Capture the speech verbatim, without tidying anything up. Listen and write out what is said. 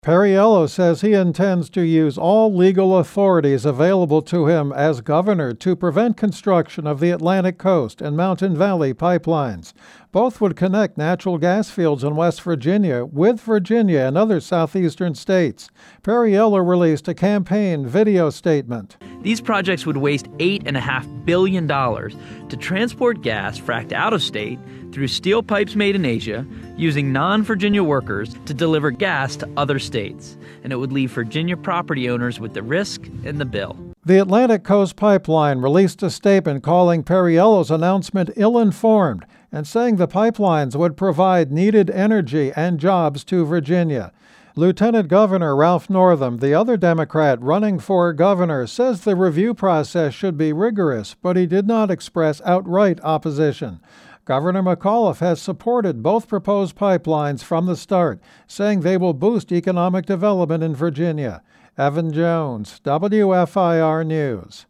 Perriello says he intends to use all legal authorities available to him as governor to prevent construction of the Atlantic Coast and Mountain Valley pipelines. Both would connect natural gas fields in West Virginia with Virginia and other southeastern states. Perriello released a campaign video statement. These projects would waste eight point five billion dollars to transport gas fracked out of state through steel pipes made in Asia, using non-Virginia workers to deliver gas to other states. And it would leave Virginia property owners with the risk and the bill. The Atlantic Coast Pipeline released a statement calling Perriello's announcement ill-informed and saying the pipelines would provide needed energy and jobs to Virginia. Lieutenant Governor Ralph Northam, the other Democrat running for governor, says the review process should be rigorous, but he did not express outright opposition. Governor McAuliffe has supported both proposed pipelines from the start, saying they will boost economic development in Virginia. Evan Jones, W F I R News.